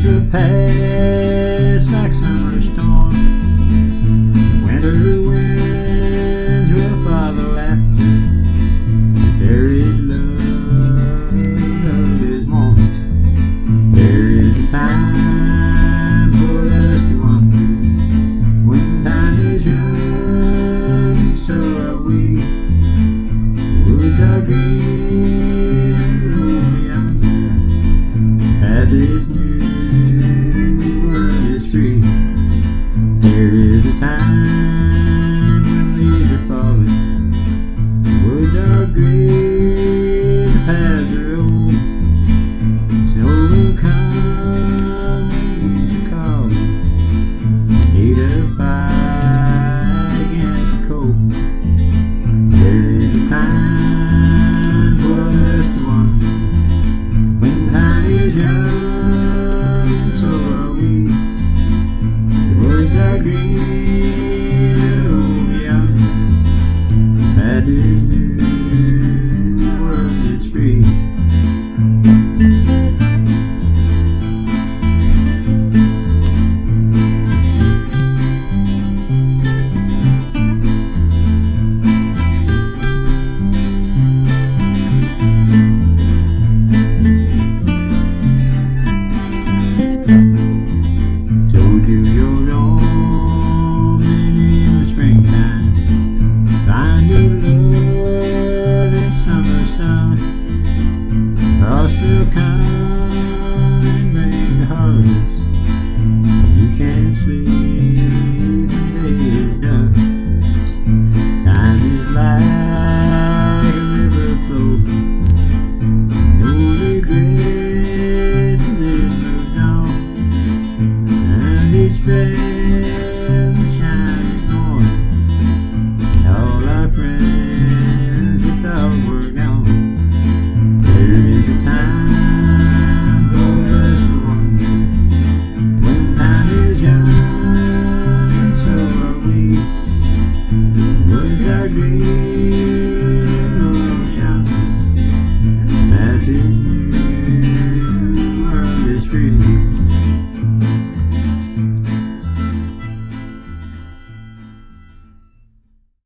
Days will pass like summer storm. Winter winds will follow after. There is love, love is more. There is a time for us to wander. When time is young, and so are we. Woods are green and roll yonder. Path is new, world is free. There is a time when leaves are falling. Woods are green, the paths are old. Snow will come, winds are calling. Need a fight against the cold. There is a time for us to wander. When time is young.